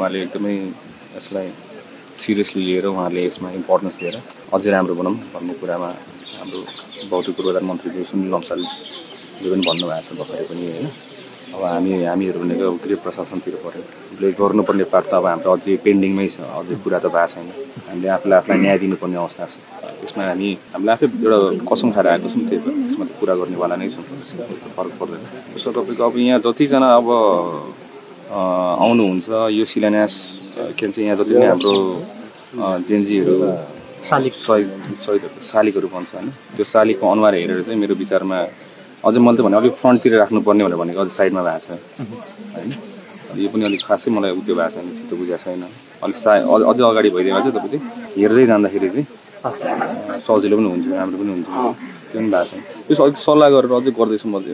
उहाँले एकदमै यसलाई सिरियसली लिएर उहाँले यसमा इम्पोर्टेन्स दिएर अझै राम्रो बनाऊँ भन्ने कुरामा हाम्रो भौतिक पूर्वाधार मन्त्री सुनिल लम्सालले पनि भन्नुभएको छ भर्खरै पनि होइन। अब हामीहरू भनेको गृह प्रशासनतिर पऱ्यो गर्नुपर्ने पार्ट त अब हाम्रो अझै पेन्डिङमै छ, अझै कुरा त भएको छैन। हामीले आफूलाई न्याय दिनुपर्ने अवस्था छ। यसमा हामीले आफै एउटा कसम खाएर आएको छौँ, त्यही भएर यसमा त कुरा गर्नेवाला नै छौँ, फरक पर्दैन। उसो तपाईँको अब यहाँ जतिजना अब आउनुहुन्छ यो शिलान्यास के भन्छ यहाँ जति पनि हाम्रो जेनजीहरू शालिकहरू भन्छ होइन, त्यो शालिगको अनुहार हेरेर चाहिँ मेरो विचारमा अझै मैले त भने अलिक फ्रन्टतिर राख्नुपर्ने भनेको अझै साइडमा भएको छ होइन। यो पनि अलिक खासै मलाई त्यो भएको छैन, छिटो बुझाएको छैन। अलिक अझै अगाडि भइदिएको चाहिँ तपाईँले हेर्दै जाँदाखेरि चाहिँ सजिलो पनि हुन्छ, राम्रो पनि हुन्छ, त्यो पनि भएको छैन। त्यो अलिक सल्लाह गरेर अझै गर्दैछु म।